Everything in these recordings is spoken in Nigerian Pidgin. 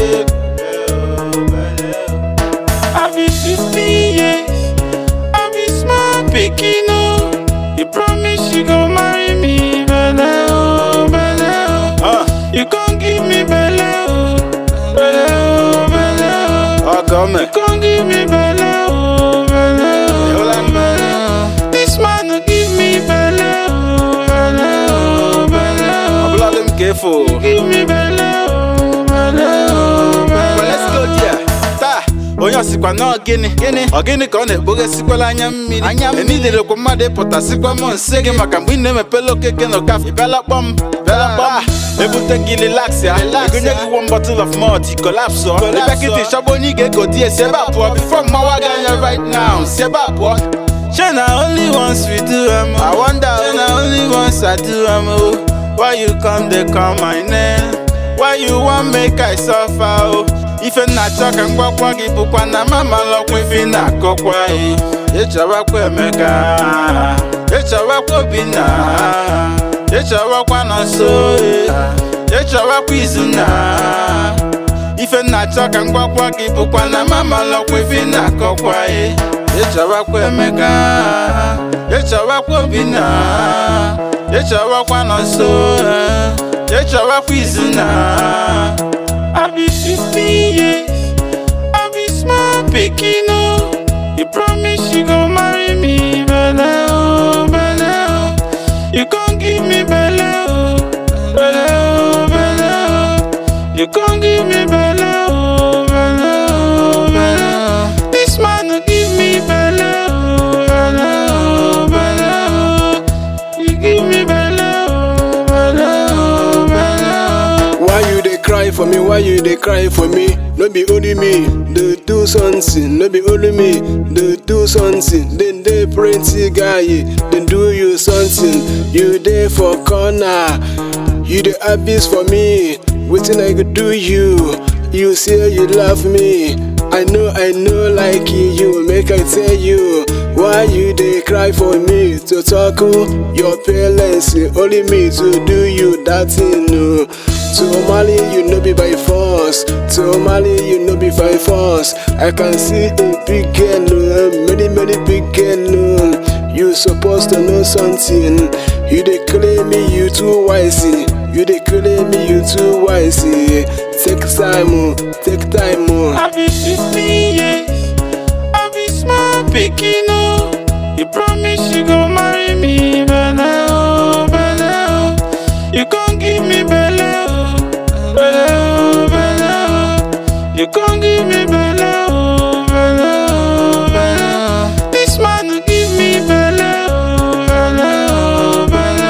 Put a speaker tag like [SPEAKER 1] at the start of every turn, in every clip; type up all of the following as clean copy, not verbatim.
[SPEAKER 1] I be 15 years, I be small pikin oh. You promise you gon' marry me, belle oh, belle oh. You gon' give me belle oh, belle oh, belle oh.
[SPEAKER 2] Come
[SPEAKER 1] You gon' give me belle oh, belle oh, belle oh. This man no give me belle oh, belle oh, belle oh.
[SPEAKER 2] blood them careful.
[SPEAKER 1] Give me belle oh, belle oh, belle
[SPEAKER 2] But let's go there. Ta. Onye sikwa na ogini ogini ka ọ na-ekpoghe sikwala anya mmiri enidere kwa mmadụ ịpụta sikwa m nse gị maka mgbe ị na-emepela okeke na okafe bịala kpọm ebute gị relax ya egonye gị one bottle of malt collapse ọ ịbịa kịta ịchọba onye ị ga-ego die si ebe a pụọ before mmawa gị anya right now si ebe a pụọ.
[SPEAKER 1] China only once we do
[SPEAKER 2] I wonder
[SPEAKER 1] China only once I do oh. Why you come they call my name? Why you want make I suffer oh? Ife na choka ngwakwa gị bụkwa na mama lọkwa ife na akọkwa ịchọwakwa Emeka ịchọwakwa Obinna ịchọwakwa Nonso ịchọwakwa Izuna ife na choka ngwakwa gị bụkwa na mama lọkwa ife na akọkwa ịchọwakwa Emeka ịchọwakwa Obinna ịchọwakwa Nonso ịchọwakwa Izuna. I be 15 years, I be small pikin oh. You promise you gon' marry me, belle oh, belle oh. You gon' give me belle oh, belle oh, belle oh. You gon' give me belle oh, belle oh, belle oh. This man no give me belle oh, belle oh, belle oh. You give me belle oh, belle oh, belle oh.
[SPEAKER 3] Why you dey cry for me? Why you dey cry for me? No be only me, they do something. No be only me, they do something. Then they plenty guy, then do you something. You there for corner, you the abyss for me. Waiting I could do you. You say you love me. I know, like you. Make I tell you. Why you dey cry for me? To talk your parents, only me to do you that thing. No. To Mali, you know be by force. To Mali, you know be by force. I can see a big girl, many big girl. You supposed to know something. You dey claim me, you too wise. You dey claim me, you too wise. Take time, take time.
[SPEAKER 1] I be 15 years, I be small pikin oh. You promise you gon' marry me, belle oh, belle oh. You gon' give me belle oh, belle oh, belle oh. You gon' give me belle oh, belle oh, belle oh. This man no give me belle oh, belle oh, belle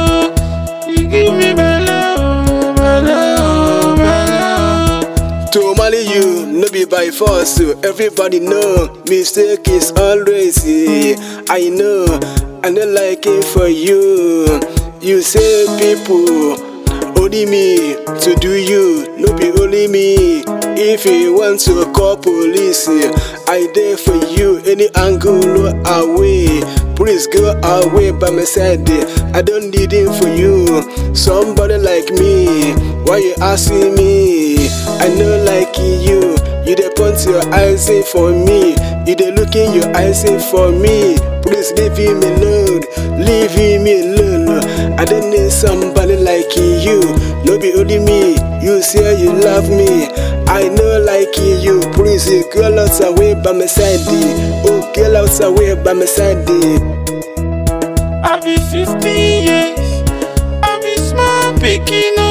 [SPEAKER 1] oh. You give me belle oh, belle oh, belle oh.
[SPEAKER 3] To marry you, no be by force. Everybody know mistake is always. I know, I'm not liking for you. You say people only me to do you, no be only me. If you want to call police, I there for you. Any angle away, please go away by my side. I don't need him for you. Somebody like me, why you asking me? I know like you. You dey point your eyes in for me. You dey look in your eyes in for me. Please leave him alone, leave him alone. I don't need somebody like you. No be only me. You say you love me. I know like you. Please girl out away by my side. Oh girl out away by my side.
[SPEAKER 1] I be 15 years, I be small pikin